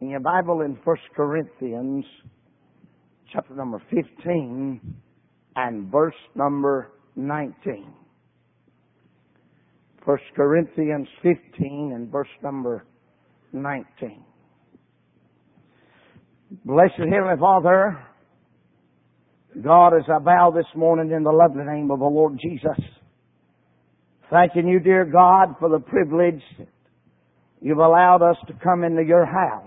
In your Bible in 1 Corinthians, chapter number 15 and verse number 19. 1 Corinthians 15 and verse number 19. Blessed Heavenly Father, God, as I bow this morning in the lovely name of the Lord Jesus, thanking you, dear God, for the privilege that you've allowed us to come into your house.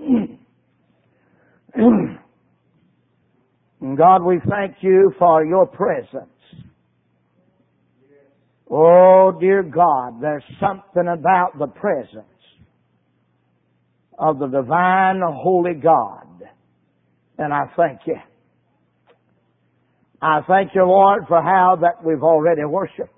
And God, we thank you for your presence. Oh, dear God, there's something about the presence of the divine, holy God. And I thank you. I thank you, Lord, for how that we've already worshiped.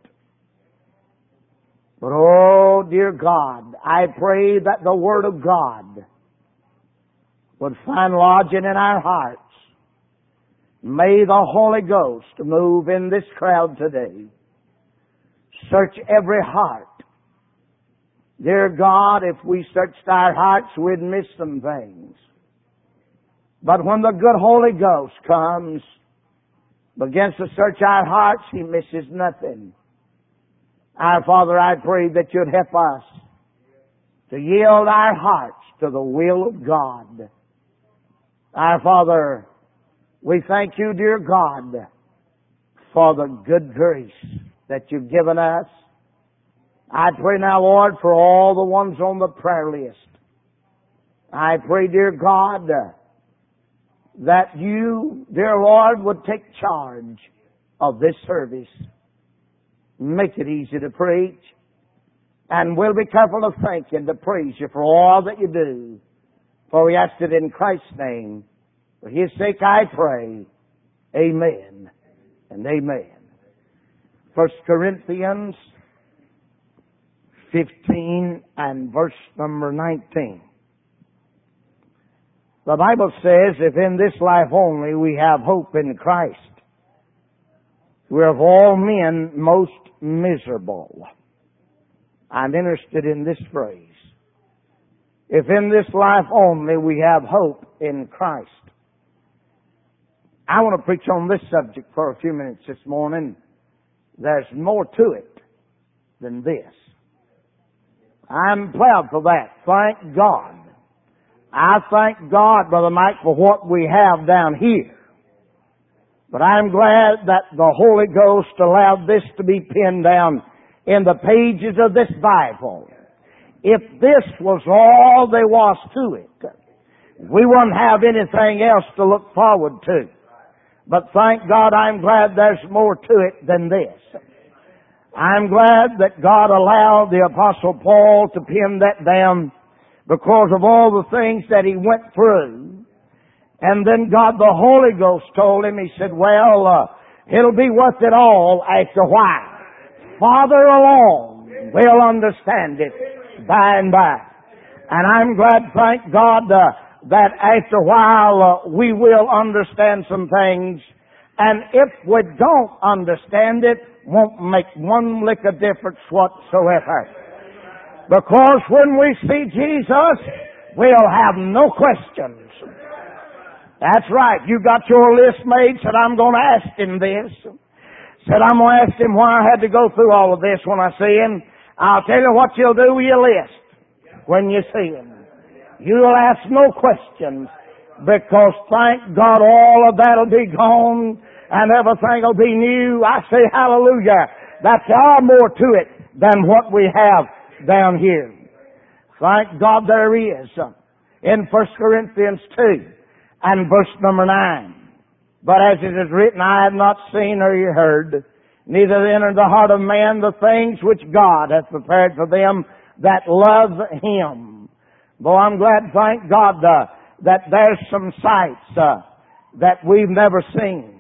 But, oh, dear God, I pray that the Word of God would find lodging in our hearts. May the Holy Ghost move in this crowd today. Search every heart. Dear God, if we searched our hearts, we'd miss some things. But when the good Holy Ghost comes, begins to search our hearts, He misses nothing. Our Father, I pray that you'd help us to yield our hearts to the will of God. Our Father, we thank you, dear God, for the good grace that you've given us. I pray now, Lord, for all the ones on the prayer list. I pray, dear God, that you, dear Lord, would take charge of this service. Make it easy to preach. And we'll be careful to thank you and to praise you for all that you do. For we ask it in Christ's name. For His sake I pray. Amen and amen. 1 Corinthians 15 and verse number 19. The Bible says, if in this life only we have hope in Christ, we're of all men most miserable. I'm interested in this phrase. If in this life only we have hope in Christ. I want to preach on this subject for a few minutes this morning. There's more to it than this. I'm proud for that. Thank God. I thank God, Brother Mike, for what we have down here. But I'm glad that the Holy Ghost allowed this to be pinned down in the pages of this Bible. If this was all there was to it, we wouldn't have anything else to look forward to. But thank God, I'm glad there's more to it than this. I'm glad that God allowed the Apostle Paul to pin that down because of all the things that he went through. And then God, the Holy Ghost, told him, He said, well, it'll be worth it all after a while. Father alone will understand it by and by. And I'm glad, thank God, that after a while we will understand some things. And if we don't understand it, won't make one lick of difference whatsoever. Because when we see Jesus, we'll have no questions. That's right. You got your list made. Said, I'm going to ask him this. Said, I'm going to ask him why I had to go through all of this when I see him. I'll tell you what you'll do with your list when you see him. You'll ask no questions because, thank God, all of that will be gone and everything will be new. I say hallelujah. That's far more to it than what we have down here. Thank God there is. In 1 Corinthians 2 and verse number 9. But as it is written, I have not seen or heard, neither entered the heart of man the things which God hath prepared for them that love Him. Though I'm glad, thank God, that there's some sights that we've never seen.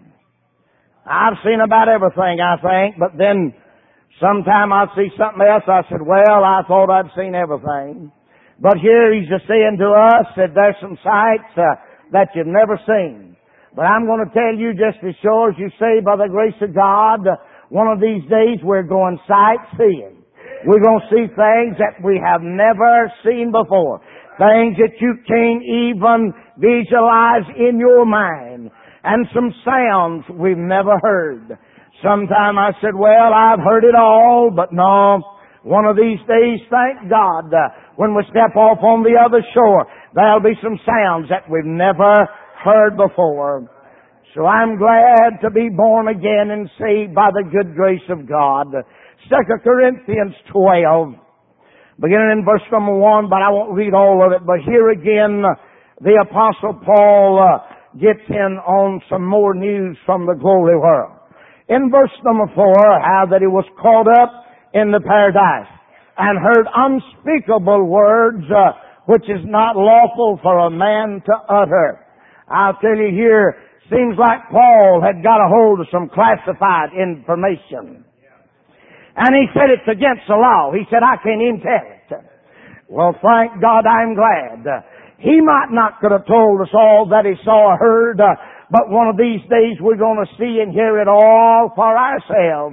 I've seen about everything, I think, but then sometime I'll see something else. I said, well, I thought I'd seen everything. But here He's just saying to us that there's some sights that you've never seen. But I'm going to tell you, just as sure as you say, by the grace of God, one of these days we're going sightseeing. We're going to see things that we have never seen before. Things that you can't even visualize in your mind. And some sounds we've never heard. Sometime I said, well, I've heard it all, but no. One of these days, thank God, when we step off on the other shore, there'll be some sounds that we've never heard before. So I'm glad to be born again and saved by the good grace of God. 2 Corinthians 12, beginning in verse number 1, but I won't read all of it. But here again, the Apostle Paul gets in on some more news from the glory world. In verse number 4, how that he was caught up in the paradise and heard unspeakable words which is not lawful for a man to utter. I'll tell you here, seems like Paul had got a hold of some classified information. And he said it's against the law. He said, I can't even tell it. Well, thank God, I'm glad. He might not could have told us all that he saw or heard, but one of these days we're going to see and hear it all for ourselves.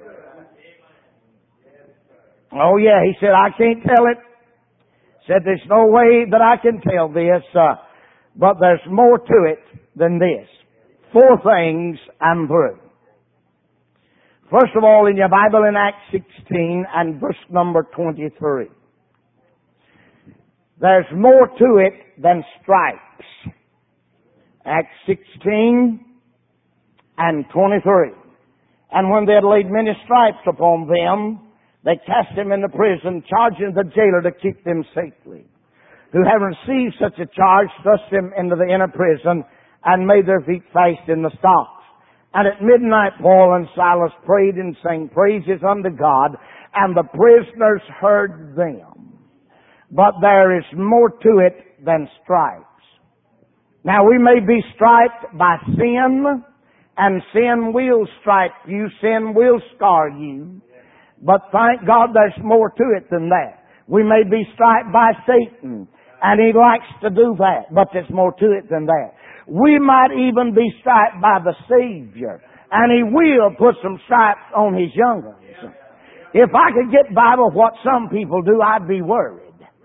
Oh yeah, he said, I can't tell it. Said, there's no way that I can tell this, but there's more to it than this. 4 things I'm through. First of all, in your Bible in Acts 16 and verse number 23. There's more to it than stripes. Acts 16 and 23. And when they had laid many stripes upon them, they cast him into prison, charging the jailer to keep them safely. Who, having received such a charge, thrust him into the inner prison and made their feet fast in the stocks. And at midnight Paul and Silas prayed and sang praises unto God, and the prisoners heard them. But there is more to it than stripes. Now we may be striped by sin, and sin will stripe you, sin will scar you. But thank God there's more to it than that. We may be striped by Satan, and he likes to do that, but there's more to it than that. We might even be striped by the Savior, and he will put some stripes on his young ones. If I could get by with what some people do, I'd be worried.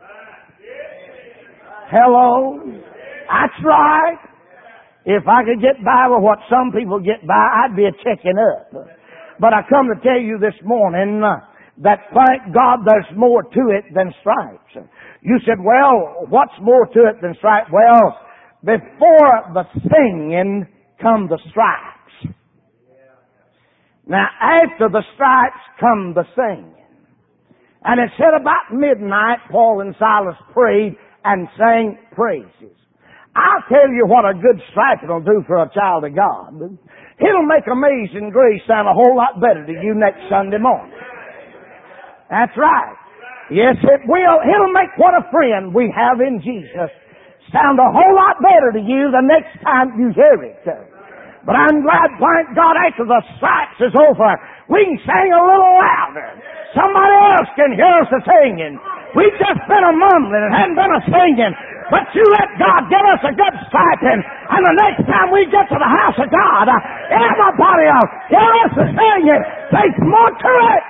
Hello? That's right. If I could get by with what some people get by, I'd be a checking up. But I come to tell you this morning that thank God there's more to it than stripes. You said, well, what's more to it than stripes? Well, before the singing come the stripes. Now, after the stripes come the singing. And it said about midnight, Paul and Silas prayed and sang praises. I'll tell you what a good striping will do for a child of God. It'll make Amazing Grace sound a whole lot better to you next Sunday morning. That's right. Yes, it will. It'll make what a friend we have in Jesus sound a whole lot better to you the next time you hear it. But I'm glad, thank God, after the stripes is over, we can sing a little louder. Somebody else can hear us singing. We've just been a mumbling. It hadn't been a singing. But you let God give us a good striping, and the next time we get to the house of God, everybody else hear us singing. There's more to it.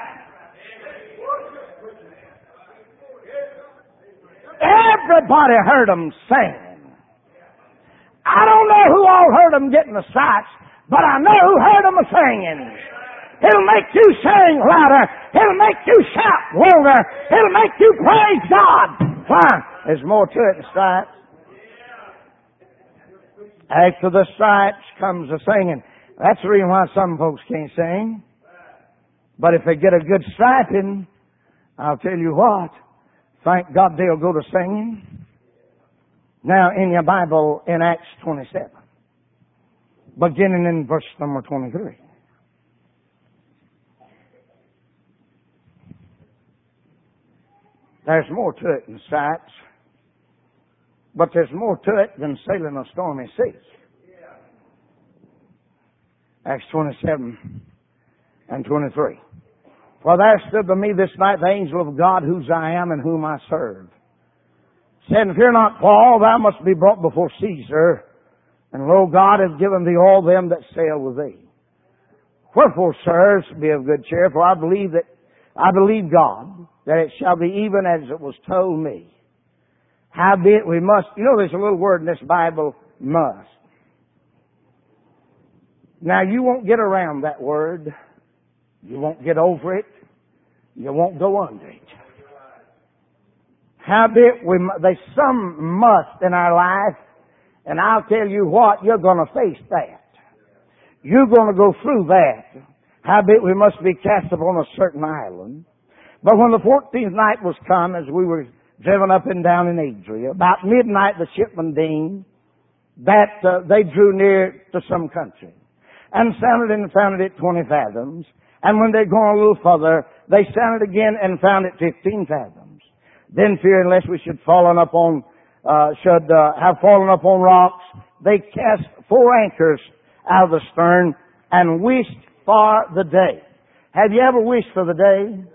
Everybody heard them singing. I don't know who all heard them getting the stripes, but I know who heard them singing. It'll make you sing louder. It'll make you shout louder. It'll make you praise God. Why? There's more to it than stripes. After the stripes comes the singing. That's the reason why some folks can't sing. But if they get a good striping, I'll tell you what, thank God they'll go to singing. Now, in your Bible, in Acts 27, beginning in verse number 23. There's more to it than stripes, but there's more to it than sailing a stormy sea. Acts 27 and 23. For there stood by me this night the angel of God, whose I am and whom I serve, saying, Fear not, Paul, thou must be brought before Caesar, and lo, God hath given thee all them that sail with thee. Wherefore, sirs, be of good cheer, for I believe God, that it shall be even as it was told me. Howbeit we must, there's a little word in this Bible, must. Now you won't get around that word. You won't get over it. You won't go under it. Howbeit there's some must in our life, and I'll tell you what, you're going to face that. You're going to go through that. Howbeit we must be cast upon a certain island. But when the 14th night was come, as we were driven up and down in Adria, about midnight the shipmen deemed that they drew near to some country, and sounded and found it 20 fathoms. And when they'd gone a little further, they sounded again and found it 15 fathoms. Then fearing lest we should have fallen upon rocks, they cast 4 anchors out of the stern and wished for the day. Have you ever wished for the day?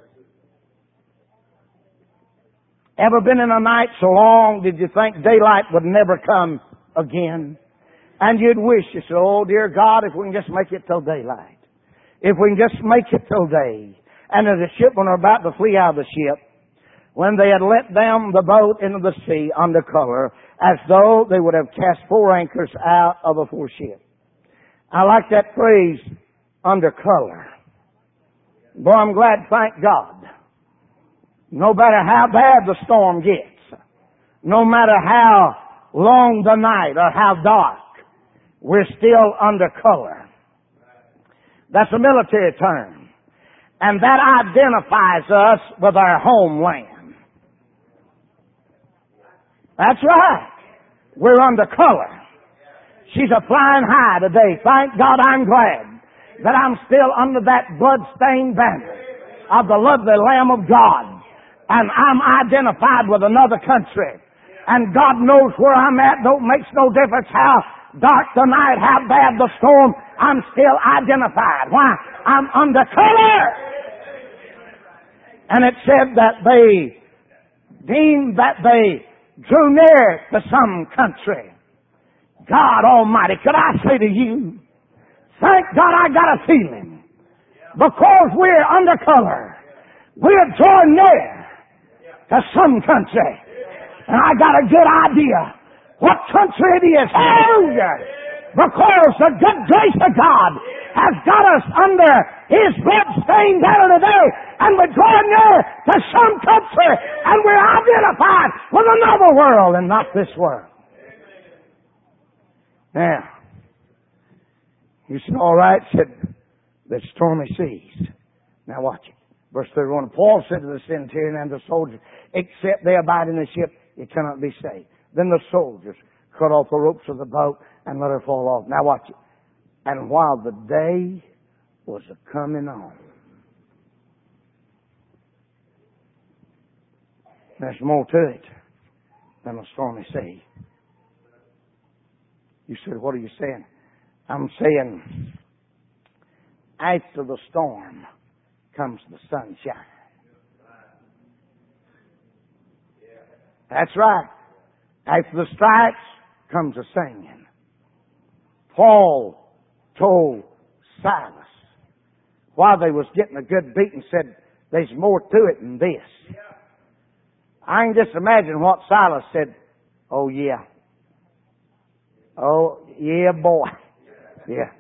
Ever been in a night so long did you think daylight would never come again? And you'd wish, you said, oh dear God, if we can just make it till daylight. If we can just make it till day. And as the shipmen were about to flee out of the ship, when they had let down the boat into the sea under color, as though they would have cast 4 anchors out of a foreship. I like that phrase, under color. Boy, I'm glad, thank God. No matter how bad the storm gets, no matter how long the night or how dark, we're still under color. That's a military term. And that identifies us with our homeland. That's right. We're under color. She's a flying high today. Thank God I'm glad that I'm still under that blood-stained banner of the lovely Lamb of God. And I'm identified with another country. And God knows where I'm at. Don't makes no difference how dark the night, how bad the storm. I'm still identified. Why? I'm under color. And it said that they deemed that they drew near to some country. God Almighty, could I say to you, thank God I got a feeling. Because we're under color, we're drawing near to some country. And I got a good idea what country it is. Hallelujah! Because the good grace of God has got us under His blood-stained banner today, and we're drawing near to some country, and we're identified with another world and not this world. Now, you said, all right, said, there's stormy seas. Now watch it. Verse 31, Paul said to the centurion and the soldiers, except they abide in the ship, you cannot be saved. Then the soldiers cut off the ropes of the boat and let her fall off. Now watch it. And while the day was coming on. There's more to it than a stormy sea. You said, what are you saying? I'm saying, after the storm comes the sunshine. That's right. After the stripes comes the singing. Paul told Silas while they was getting a good beating, said, there's more to it than this. I can just imagine what Silas said. Oh yeah. Oh yeah, boy. Yeah.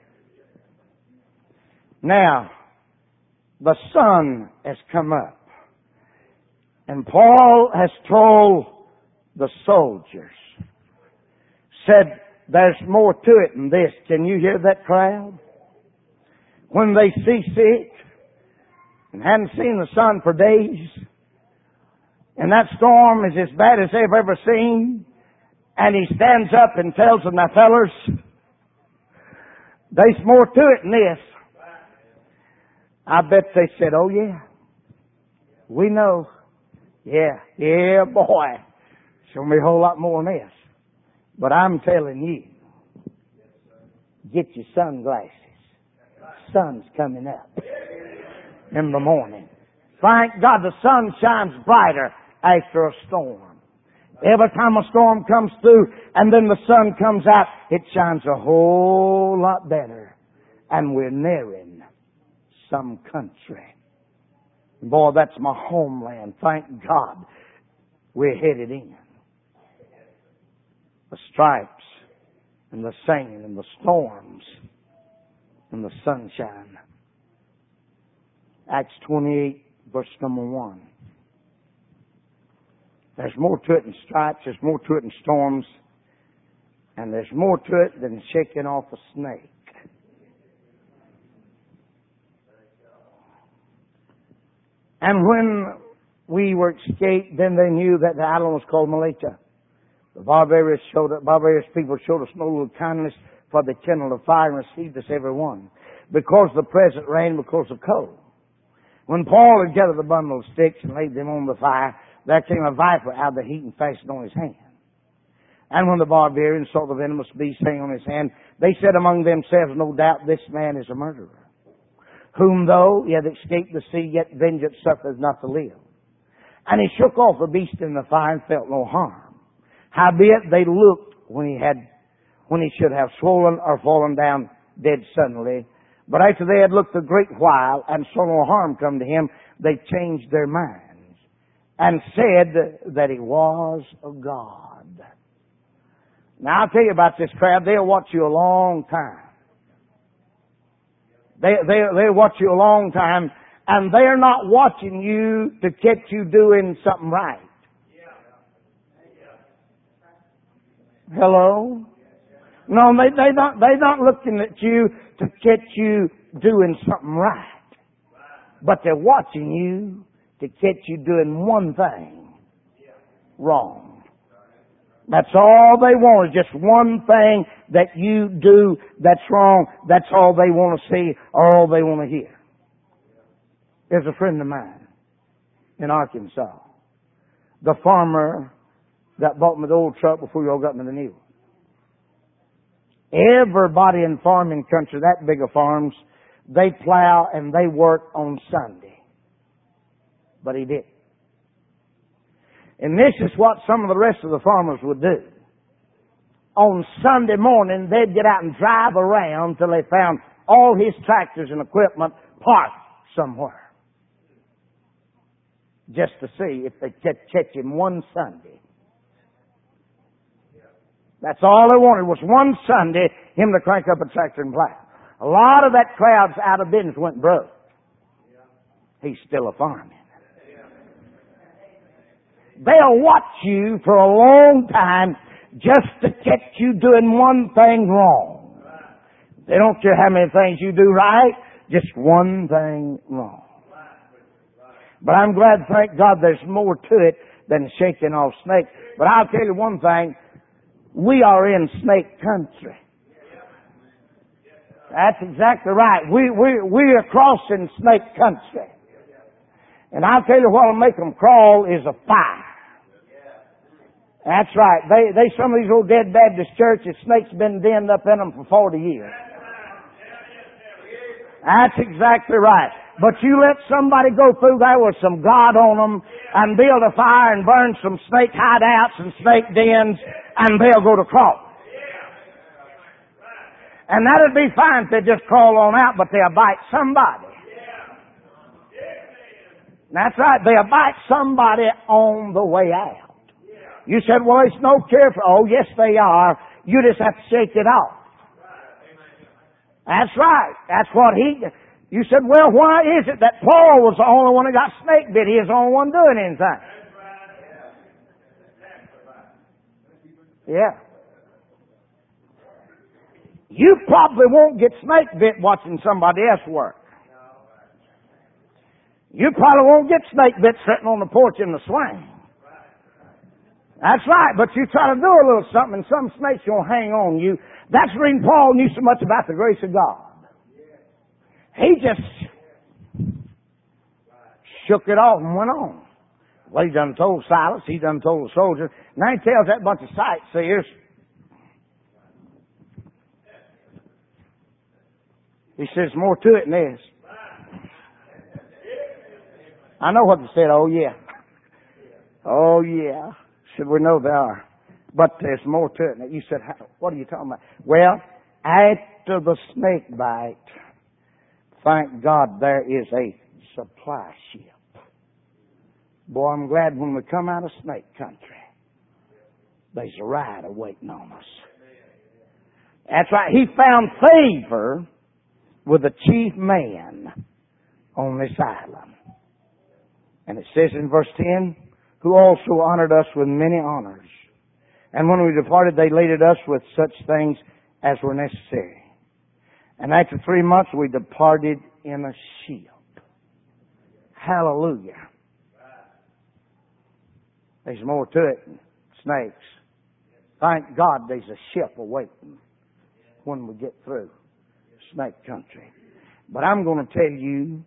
Now, the sun has come up. And Paul has told the soldiers, said, there's more to it than this. Can you hear that crowd? When they see sick and hadn't seen the sun for days, and that storm is as bad as they've ever seen, and he stands up and tells them, now fellers, there's more to it than this. I bet they said, oh yeah, we know. Yeah, boy. Show me a whole lot more than this. But I'm telling you, get your sunglasses. Sun's coming up in the morning. Thank God the sun shines brighter after a storm. Every time a storm comes through and then the sun comes out, it shines a whole lot better. And we're nearing some country. Boy, that's my homeland. Thank God we're headed in. the stripes and the singing and the storms and the sunshine. Acts 28, verse number 1. There's more to it than stripes, there's more to it than storms, and there's more to it than shaking off a snake. And when we were escaped, then they knew that the island was called Malta. The barbarous people showed us no little kindness, for they kindled a fire and received us every one, because of the present rain, because of cold. When Paul had gathered the bundle of sticks and laid them on the fire, there came a viper out of the heat and fastened on his hand. And when the barbarians saw the venomous beast hanging on his hand, they said among themselves, no doubt this man is a murderer, whom though he had escaped the sea, yet vengeance suffereth not to live. And he shook off the beast in the fire and felt no harm. Howbeit they looked when he should have swollen or fallen down dead suddenly. But after they had looked a great while and saw no harm come to him, they changed their minds and said that he was a god. Now I'll tell you about this crowd. They'll watch you a long time. They'll watch you a long time, and they're not watching you to catch you doing something right. Hello? No, they're not looking at you to catch you doing something right. But they're watching you to catch you doing one thing wrong. That's all they want, is just one thing that you do that's wrong. That's all they want to see or all they want to hear. There's a friend of mine in Arkansas, the farmer that bought me the old truck before you all got me the new one. Everybody in farming country, that big of farms, they plow and they work on Sunday. But he didn't. And this is what some of the rest of the farmers would do. On Sunday morning, they'd get out and drive around till they found all his tractors and equipment parked somewhere, just to see if they could catch him one Sunday. That's all they wanted, was one Sunday, him to crank up a tractor and plow. A lot of that crowd's out of business, went broke. He's still a farming. They'll watch you for a long time just to catch you doing one thing wrong. They don't care how many things you do right, just one thing wrong. But I'm glad, thank God, there's more to it than shaking off snakes. But I'll tell you one thing, we are in snake country. That's exactly right. We are crossing snake country. And I'll tell you what'll make them crawl is a fire. That's right. They some of these old dead Baptist churches, snakes been denned up in them for 40 years. That's exactly right. But you let somebody go through there with some God on them and build a fire and burn some snake hideouts and snake dens, and they'll go to crawl. And that'd be fine if they just crawl on out, but they'll bite somebody. That's right. They'll bite somebody on the way out. You said, well, it's no care for... Oh, yes, they are. You just have to shake it off. That's right. That's what he... You said, well, why is it that Paul was the only one that got snake bit? He was the only one doing anything. Yeah. You probably won't get snake bit watching somebody else work. You probably won't get snake bit sitting on the porch in the swing. That's right, but you try to do a little something and some snake's going to hang on you. That's the reason Paul knew so much about the grace of God. He just shook it off and went on. Well, he done told Silas, he done told the soldiers. Now he tells that bunch of sightseers. He says, more to it than this. I know what they said, oh yeah. Oh yeah. Said, we know they are. But there's more to it. And you said, what are you talking about? Well, after the snake bite, thank God there is a supply ship. Boy, I'm glad when we come out of snake country, there's a rider waiting on us. That's right. He found favor with the chief man on this island. And it says in verse 10, who also honored us with many honors. And when we departed, they laded us with such things as were necessary. And after 3 months, we departed in a ship. Hallelujah. There's more to it than snakes. Thank God there's a ship awaiting when we get through snake country. But I'm going to tell you,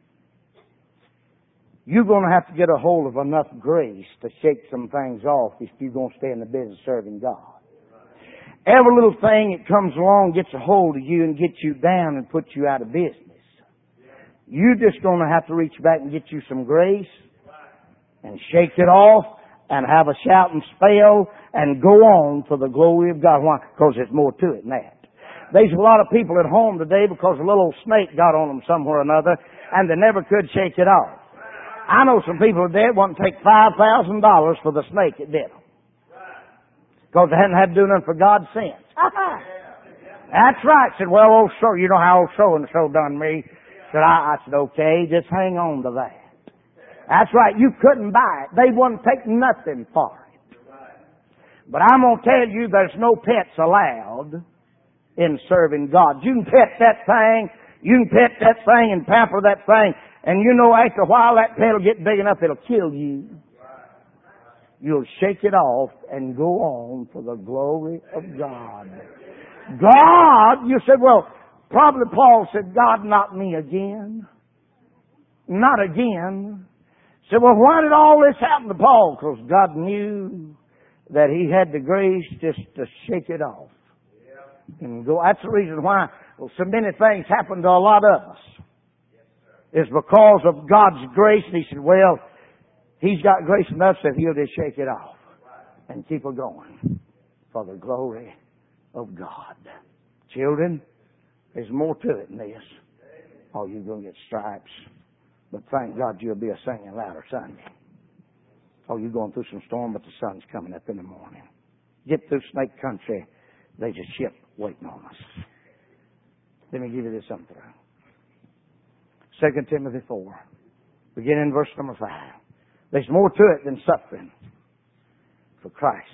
you're going to have to get a hold of enough grace to shake some things off if you're going to stay in the business serving God. Every little thing that comes along gets a hold of you and gets you down and puts you out of business. You're just going to have to reach back and get you some grace and shake it off and have a shouting spell and go on for the glory of God. Why? Because there's more to it than that. There's a lot of people at home today because a little snake got on them somewhere or another and they never could shake it off. I know some people today that wouldn't take $5,000 for the snake that did them. Because they hadn't had to do nothing for God since. That's right. Said, well, old so, you know how old so-and-so done me. Said, I said, okay, just hang on to that. That's right. You couldn't buy it. They wouldn't take nothing for it. But I'm going to tell you there's no pets allowed in serving God. You can pet that thing. You can pet that thing and pamper that thing. And you know after a while that pet will get big enough it'll kill you. You'll shake it off and go on for the glory of God. God, you said, well, probably Paul said, God, not me again. Not again. Said, well, why did all this happen to Paul? Because God knew that he had the grace just to shake it off. And go. That's the reason why so many things happen to a lot of us. It's because of God's grace. And he said, well, He's got grace enough that He'll just shake it off and keep it going for the glory of God. Children, there's more to it than this. Oh, you're going to get stripes. But thank God you'll be a singing louder Sunday. Oh, you're going through some storm, but the sun's coming up in the morning. Get through snake country. There's a ship waiting on us. Let me give you this something. 2 Timothy 4, beginning in verse number 5. There's more to it than suffering for Christ.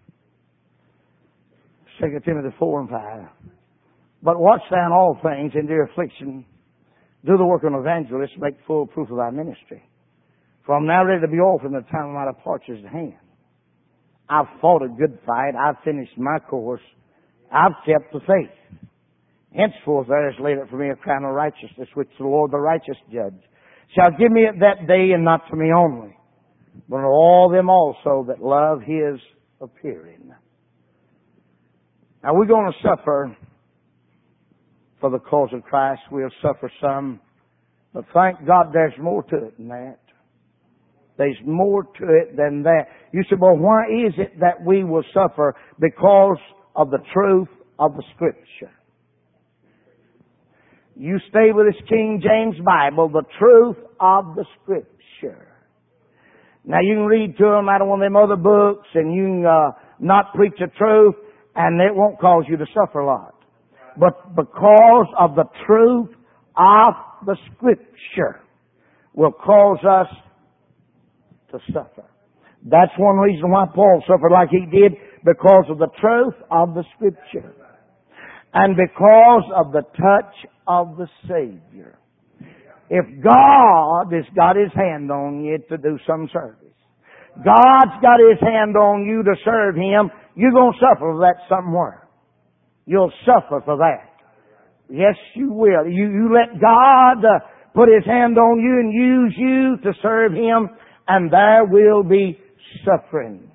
2 Timothy 4 and 5. But watch thou in all things, endure affliction, do the work of an evangelist, make full proof of thy ministry. For I'm now ready to be off, and the time of my departure is at hand. I've fought a good fight. I've finished my course. I've kept the faith. Henceforth there is laid up for me a crown of righteousness, which the Lord, the righteous judge, shall give me at that day, and not to me only, but to all them also that love His appearing. Now we're going to suffer for the cause of Christ. We'll suffer some, but thank God there's more to it than that. There's more to it than that. You say, well, why is it that we will suffer? Because of the truth of the Scripture. You stay with this King James Bible, the truth of the Scripture. Now you can read to them out of one of them other books and you can not preach the truth and it won't cause you to suffer a lot. But because of the truth of the Scripture will cause us to suffer. That's one reason why Paul suffered like he did, because of the truth of the Scripture. And because of the touch of the Savior. If God has got His hand on you to do some service, God's got His hand on you to serve Him, you're going to suffer for that somewhere. You'll suffer for that. Yes, you will. You let God put His hand on you and use you to serve Him, and there will be suffering.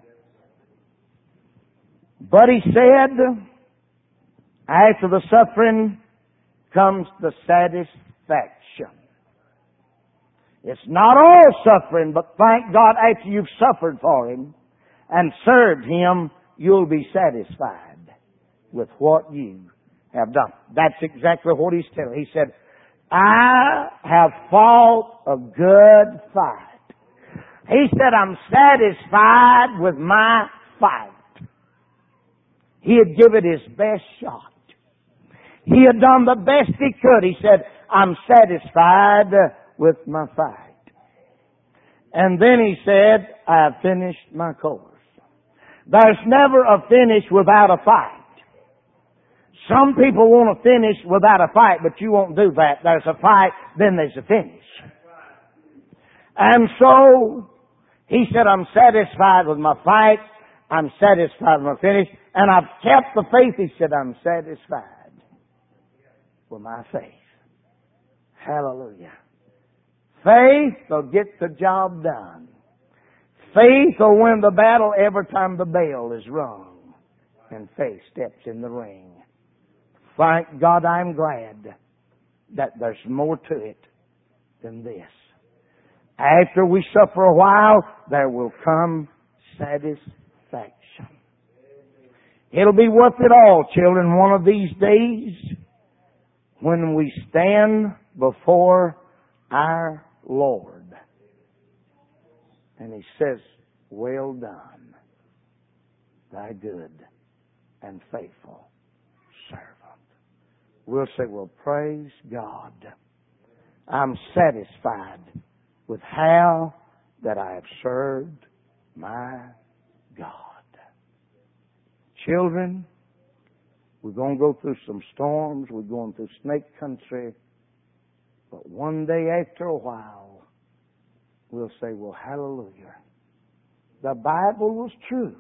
But He said, after the suffering comes the satisfaction. It's not all suffering, but thank God after you've suffered for Him and served Him, you'll be satisfied with what you have done. That's exactly what He's telling. He said, I have fought a good fight. He said, I'm satisfied with my fight. He had given his best shot. He had done the best he could. He said, I'm satisfied with my fight. And then he said, I have finished my course. There's never a finish without a fight. Some people want to finish without a fight, but you won't do that. There's a fight, then there's a finish. And so, he said, I'm satisfied with my fight. I'm satisfied with my finish. And I've kept the faith. He said, I'm satisfied with my faith. Hallelujah. Faith will get the job done. Faith will win the battle every time the bell is rung. And faith steps in the ring. Thank God, I'm glad that there's more to it than this. After we suffer a while, there will come satisfaction. It'll be worth it all, children, one of these days when we stand before our Lord. And He says, well done, thy good and faithful servant. We'll say, well, praise God. I'm satisfied with how that I have served my God. Children, we're going to go through some storms. We're going through snake country. But one day after a while, we'll say, well, hallelujah. The Bible was true.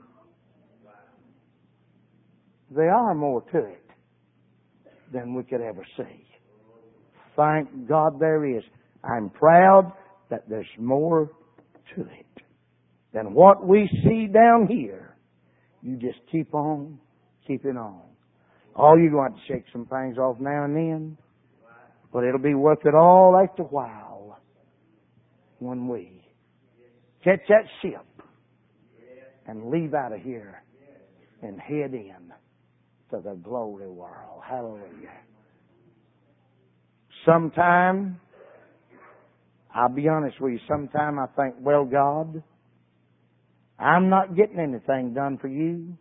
There are more to it than we could ever see. Thank God there is. I'm proud that there's more to it than what we see down here. You just keep on keeping on. Oh, you're going to have to shake some things off now and then, but it'll be worth it all after a while when we catch that ship and leave out of here and head in to the glory world. Hallelujah. Sometime, I'll be honest with you, sometime I think, well, God, I'm not getting anything done for you.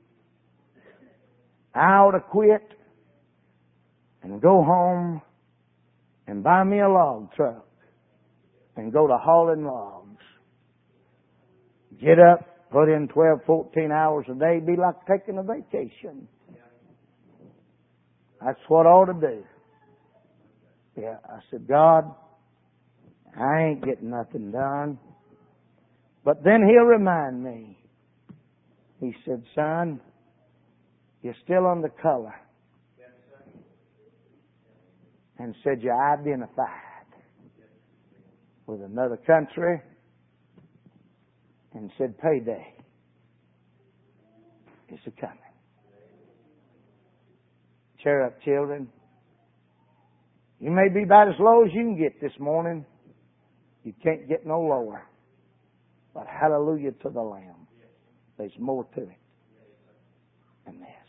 I ought to quit and go home and buy me a log truck and go to hauling logs. Get up, put in 12, 14 hours a day, be like taking a vacation. That's what I ought to do. Yeah, I said, God, I ain't getting nothing done. But then He'll remind me. He said, son, you're still on the color. And said, you identified with another country. And said, payday is a-coming. Cheer up, children. You may be about as low as you can get this morning. You can't get no lower. But hallelujah to the Lamb. There's more to it than that.